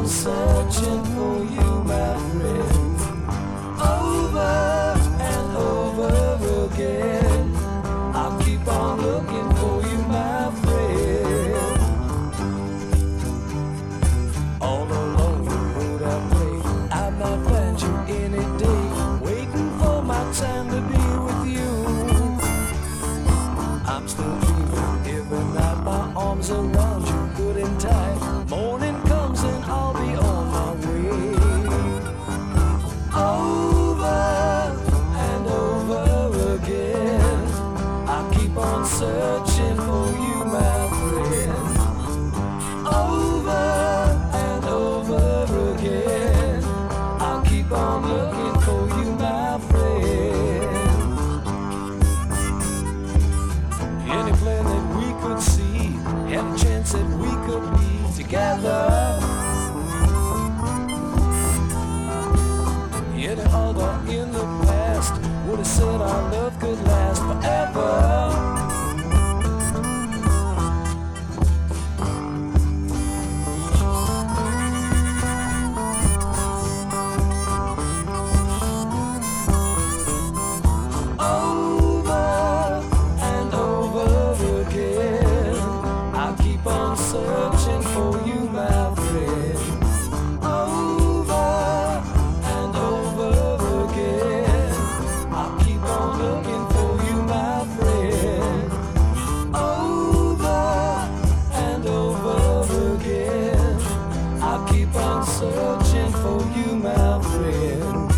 searching for you, my friend, over and over again. I'll keep on looking for you, my friend. All along the road I pray I might find you any day, waiting for my time to be with you. I'm still dreaming every night, my arms around you, good and tight. Morning comes and I'll be on my way. Over and over again, I keep on searching for you, my friend. Over and over again, I'll keep on looking for you, my friend. Any plan that we could see, had a chance that we could be together. Any other in the past would have said our love could last forever. Searching for you, my friend. Over and over again, I'll keep on looking for you, my friend. Over and over again, I'll keep on searching for you, my friend.